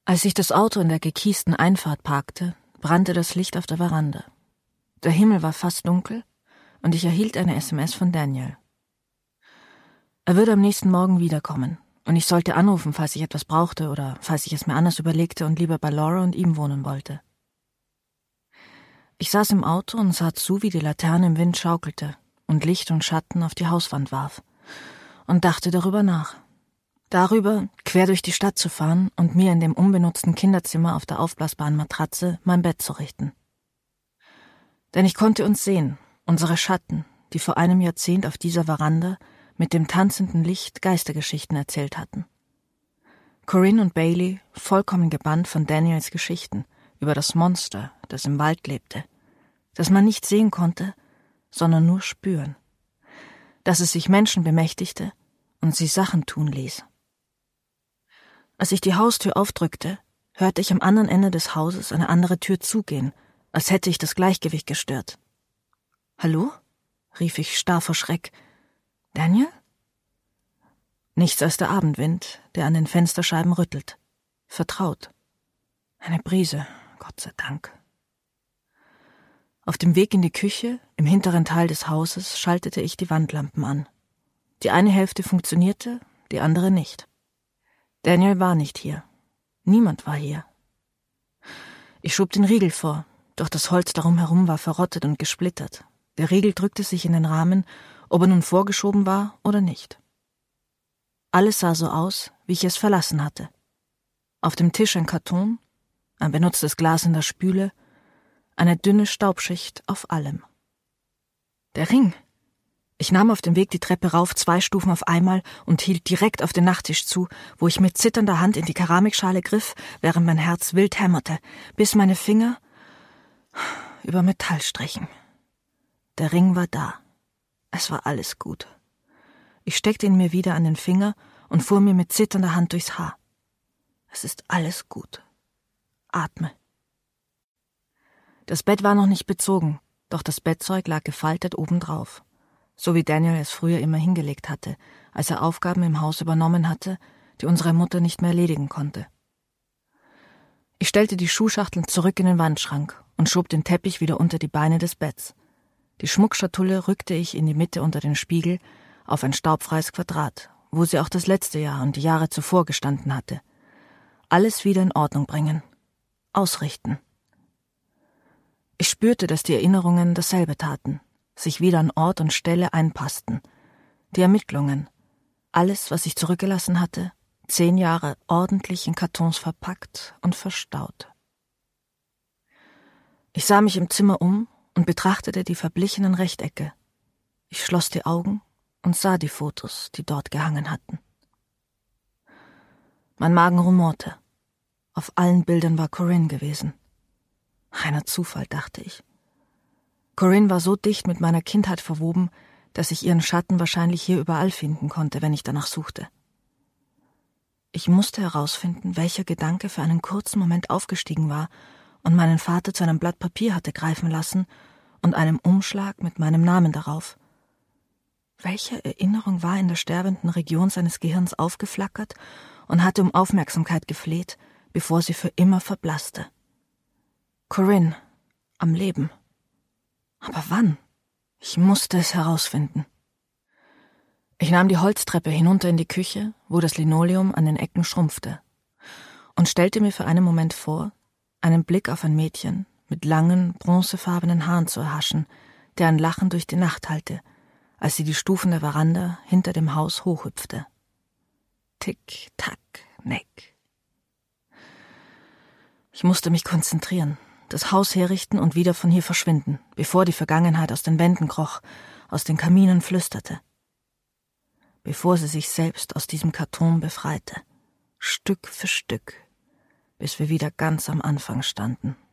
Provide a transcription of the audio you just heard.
Als ich das Auto in der gekiesten Einfahrt parkte, brannte das Licht auf der Veranda. Der Himmel war fast dunkel und ich erhielt eine SMS von Daniel. Er würde am nächsten Morgen wiederkommen und ich sollte anrufen, falls ich etwas brauchte oder falls ich es mir anders überlegte und lieber bei Laura und ihm wohnen wollte. Ich saß im Auto und sah zu, wie die Laterne im Wind schaukelte und Licht und Schatten auf die Hauswand warf und dachte darüber nach. Darüber, quer durch die Stadt zu fahren und mir in dem unbenutzten Kinderzimmer auf der aufblasbaren Matratze mein Bett zu richten. Denn ich konnte uns sehen, unsere Schatten, die vor einem Jahrzehnt auf dieser Veranda mit dem tanzenden Licht Geistergeschichten erzählt hatten. Corinne und Bailey, vollkommen gebannt von Daniels Geschichten über das Monster, das im Wald lebte, das man nicht sehen konnte, sondern nur spüren, dass es sich Menschen bemächtigte und sie Sachen tun ließ. Als ich die Haustür aufdrückte, hörte ich am anderen Ende des Hauses eine andere Tür zugehen, als hätte ich das Gleichgewicht gestört. »Hallo?« rief ich starr vor Schreck. »Daniel?« Nichts als der Abendwind, der an den Fensterscheiben rüttelt. Vertraut. Eine Brise, Gott sei Dank. Auf dem Weg in die Küche, im hinteren Teil des Hauses, schaltete ich die Wandlampen an. Die eine Hälfte funktionierte, die andere nicht. Daniel war nicht hier. Niemand war hier. Ich schob den Riegel vor, doch das Holz darum herum war verrottet und gesplittert. Der Riegel drückte sich in den Rahmen, ob er nun vorgeschoben war oder nicht. Alles sah so aus, wie ich es verlassen hatte. Auf dem Tisch ein Karton, ein benutztes Glas in der Spüle, eine dünne Staubschicht auf allem. Der Ring! Ich nahm auf dem Weg die Treppe rauf 2 Stufen auf einmal und hielt direkt auf den Nachttisch zu, wo ich mit zitternder Hand in die Keramikschale griff, während mein Herz wild hämmerte, bis meine Finger über Metall strichen. Der Ring war da. Es war alles gut. Ich steckte ihn mir wieder an den Finger und fuhr mir mit zitternder Hand durchs Haar. Es ist alles gut. Atme. Das Bett war noch nicht bezogen, doch das Bettzeug lag gefaltet obendrauf. So wie Daniel es früher immer hingelegt hatte, als er Aufgaben im Haus übernommen hatte, die unsere Mutter nicht mehr erledigen konnte. Ich stellte die Schuhschachteln zurück in den Wandschrank und schob den Teppich wieder unter die Beine des Betts. Die Schmuckschatulle rückte ich in die Mitte unter den Spiegel auf ein staubfreies Quadrat, wo sie auch das letzte Jahr und die Jahre zuvor gestanden hatte. Alles wieder in Ordnung bringen. Ausrichten. Ich spürte, dass die Erinnerungen dasselbe taten, sich wieder an Ort und Stelle einpassten. Die Ermittlungen, alles, was ich zurückgelassen hatte, 10 Jahre ordentlich in Kartons verpackt und verstaut. Ich sah mich im Zimmer um und betrachtete die verblichenen Rechtecke. Ich schloss die Augen und sah die Fotos, die dort gehangen hatten. Mein Magen rumorte. Auf allen Bildern war Corinne gewesen. Reiner Zufall, dachte ich. Corinne war so dicht mit meiner Kindheit verwoben, dass ich ihren Schatten wahrscheinlich hier überall finden konnte, wenn ich danach suchte. Ich musste herausfinden, welcher Gedanke für einen kurzen Moment aufgestiegen war und meinen Vater zu einem Blatt Papier hatte greifen lassen und einem Umschlag mit meinem Namen darauf. Welche Erinnerung war in der sterbenden Region seines Gehirns aufgeflackert und hatte um Aufmerksamkeit gefleht, bevor sie für immer verblasste? Corinne, am Leben. Aber wann? Ich musste es herausfinden. Ich nahm die Holztreppe hinunter in die Küche, wo das Linoleum an den Ecken schrumpfte, und stellte mir für einen Moment vor, einen Blick auf ein Mädchen mit langen, bronzefarbenen Haaren zu erhaschen, deren Lachen durch die Nacht hallte, als sie die Stufen der Veranda hinter dem Haus hochhüpfte. Tick, tack, neck. Ich musste mich konzentrieren, das Haus herrichten und wieder von hier verschwinden, bevor die Vergangenheit aus den Wänden kroch, aus den Kaminen flüsterte. Bevor sie sich selbst aus diesem Karton befreite, Stück für Stück, bis wir wieder ganz am Anfang standen.